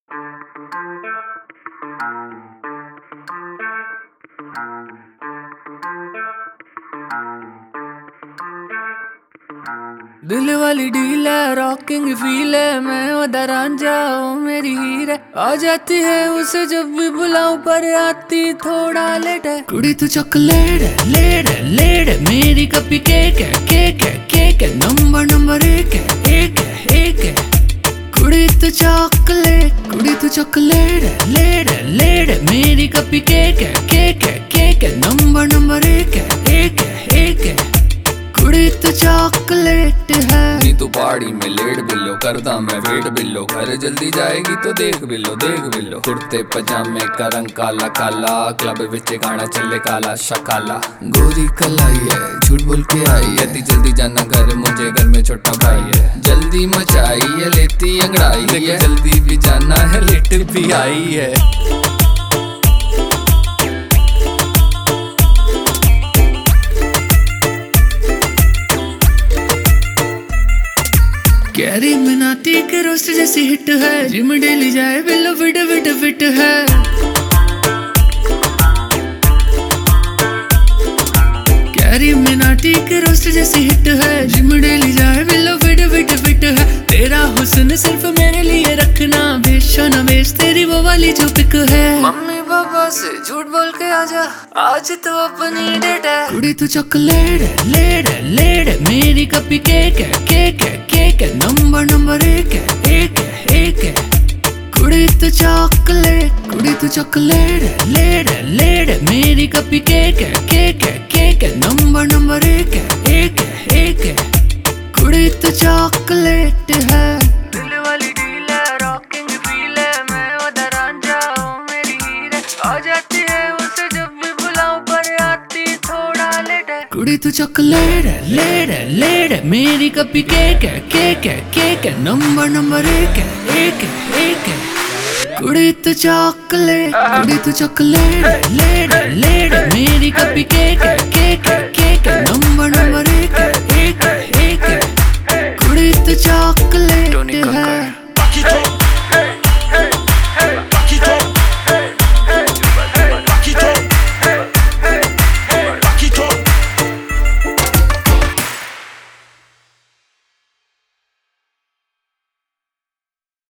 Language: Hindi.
दिल वाली डील है, रॉकिंग फील है, मैं उधर रांझा हूँ मेरी हीर है। आ जाती है उसे जब भी बुलाऊं, पर आती थोड़ा लेट है। कुड़ी तू चॉकलेट है, लेट है, लेट है, मेरी कपी केक है, केक है, केक है, नंबर नंबर एक है, एक है, एक है। कुड़ी तू चॉकलेट, कुड़ी तू चॉकलेट है, लेट है, लेट है, मेरी कपी केक है, केक है, केक है, नंबर नंबर एक है, एक है, एक है। कुड़ी तू चॉकलेट है। नी तू पहाड़ी में लेट बिल्लो, करदा मैं वेट बिल्लो, घर जल्दी जाएगी तो देख बिल्लो, देख बिल्लो। कुर्ते पजामे का रंग काला काला, क्लब विच गाना चले काला शकाला। गोरी कलाई है, झूठ बोल के आई है, जल्दी जाना घर, मुझे घर में छोटा भाई है। जल्दी मचाई है, लेती अंगड़ाई है, जल्दी भी जाना है, लेट भी आई है। कैरी मिनाटी के रोस्ट जैसी हिट है, जिम डेली जाए बिल्लो फिट फिट फिट है। कैरी मिनाटी के रोस्ट जैसी हिट है, जिम डेली जाए बिल्लो फिट फिट फिट है। तेरा हुस्न सिर्फ मेरे लिए रखना, बेचो न बेच तेरी वो वाली जो पिक है। मम्मी पापा से झूठ बोल के आजा, आज तो अपनी डेट है। कुड़ी तू चॉकलेट है, लेट है, लेट है, मेरी कपी केक है, केक है, केक है, नंबर नंबर एक है, एक है, एक है। कुड़ी तू चॉकलेट, कुड़ी तू चॉकलेट है, लेट है, लेट है, मेरी कपी केक है, केक है, केक है, नंबर नंबर एक है, एक है, एक है। कुड़ी तू चॉकलेट है। दिल वाली डील है, रॉकिंग फील है, मैं उधर रांझा हूँ मेरी हीर है। आ जाती है उसे जब भी बुलाऊं, पर आती थोड़ा लेट है। कुड़ी तू चॉकलेट है, लेट है, लेट है, मेरी कपी केक है, केक है, केक है, नंबर नंबर एक है, एक है, एक है। कुड़ी तू चॉकलेट, कुड़ी तू चॉकलेट है, लेट है, लेट है, मेरी कपी केक है, केक